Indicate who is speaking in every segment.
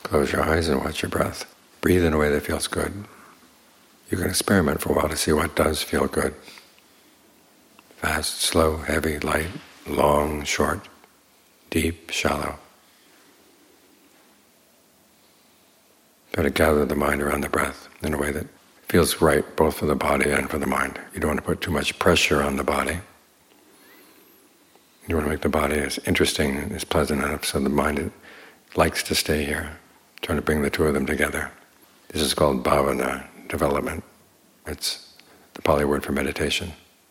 Speaker 1: Close your eyes and watch your breath. Breathe in a way that feels good. You can experiment for a while to see what does feel good. Fast, slow, heavy, light, long, short, deep, shallow. Try to gather the mind around the breath in a way that feels right both for the body and for the mind. You don't want to put too much pressure on the body. You want to make the body as interesting and as pleasant enough so the mind likes to stay here. Trying to bring the two of them together. This is called bhavana development. It's the Pali word for meditation.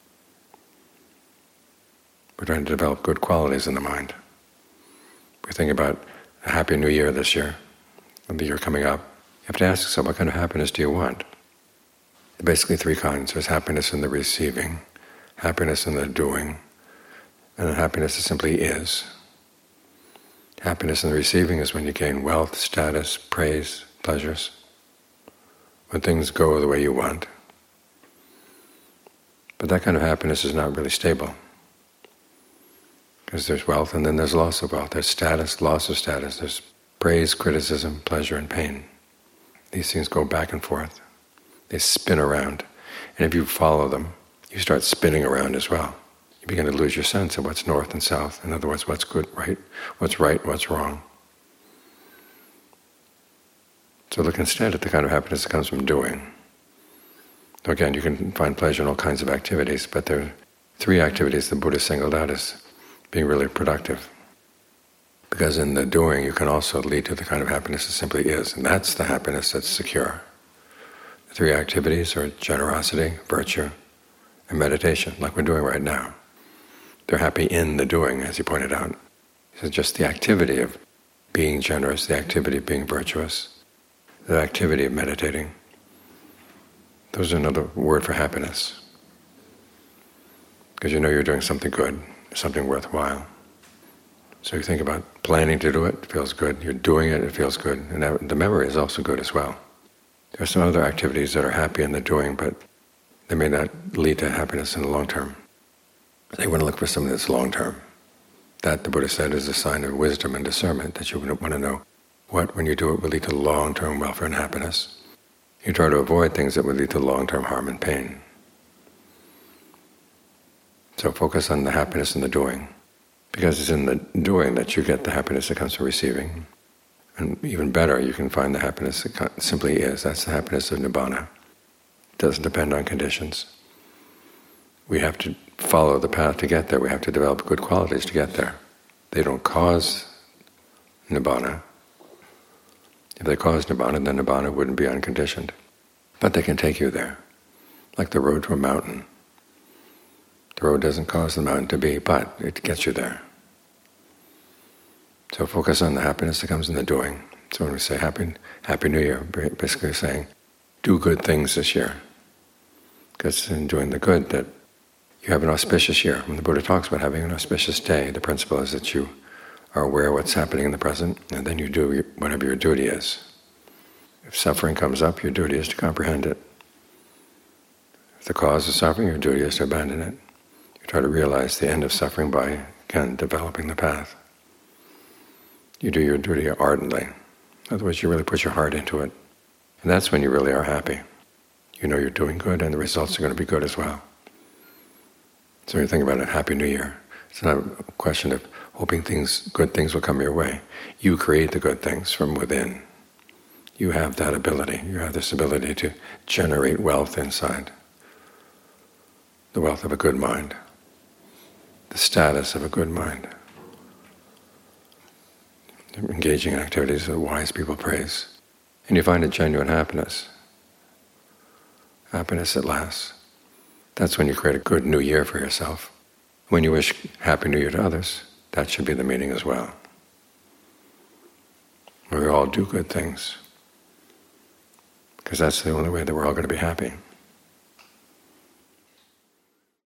Speaker 1: We're trying to develop good qualities in the mind. We're thinking about a happy new year this year, and the year coming up. You have to ask yourself, what kind of happiness do you want? There are basically three kinds. There's happiness in the receiving, happiness in the doing, and then happiness that simply is. Happiness in the receiving is when you gain wealth, status, praise, pleasures, when things go the way you want. But that kind of happiness is not really stable, because there's wealth and then there's loss of wealth. There's status, loss of status. There's praise, criticism, pleasure, and pain. These things go back and forth. They spin around. And if you follow them, you start spinning around as well. You begin to lose your sense of what's north and south. In other words, what's good, right, what's wrong. So look instead at the kind of happiness that comes from doing. Again, you can find pleasure in all kinds of activities, but there are three activities the Buddha singled out as being really productive. Because in the doing you can also lead to the kind of happiness that simply is, and that's the happiness that's secure. The three activities are generosity, virtue, and meditation, like we're doing right now. They're happy in the doing, as he pointed out. It's just the activity of being generous, the activity of being virtuous, the activity of meditating. Those are another word for happiness. Because you know you're doing something good, something worthwhile. So you think about planning to do it, it feels good. You're doing it, it feels good. And the memory is also good as well. There are some other activities that are happy in the doing, but they may not lead to happiness in the long term. They want to look for something that's long term. That, the Buddha said, is a sign of wisdom and discernment, that you want to know what, when you do it, will lead to long-term welfare and happiness. You try to avoid things that would lead to long-term harm and pain. So focus on the happiness in the doing, because it's in the doing that you get the happiness that comes from receiving. And even better, you can find the happiness that simply is. That's the happiness of Nibbana. It doesn't depend on conditions. We have to follow the path to get there. We have to develop good qualities to get there. They don't cause Nibbana. If they caused Nibbana, then Nibbana wouldn't be unconditioned. But they can take you there, like the road to a mountain. The road doesn't cause the mountain to be, but it gets you there. So focus on the happiness that comes in the doing. So when we say Happy New Year, basically saying, do good things this year. Because in doing the good that you have an auspicious year. When the Buddha talks about having an auspicious day, the principle is that you are aware of what's happening in the present, and then you do whatever your duty is. If suffering comes up, your duty is to comprehend it. If the cause of suffering, your duty is to abandon it. You try to realize the end of suffering by, again, developing the path. You do your duty ardently. In other words, you really put your heart into it. And that's when you really are happy. You know you're doing good, and the results are going to be good as well. So you think about a Happy New Year. It's not a question of hoping good things will come your way. You create the good things from within. You have that ability. You have this ability to generate wealth inside. The wealth of a good mind. The status of a good mind. Engaging in activities that wise people praise. And you find a genuine happiness. Happiness that lasts. That's when you create a good new year for yourself. When you wish Happy New Year to others, that should be the meaning as well. We all do good things, because that's the only way that we're all going to be happy.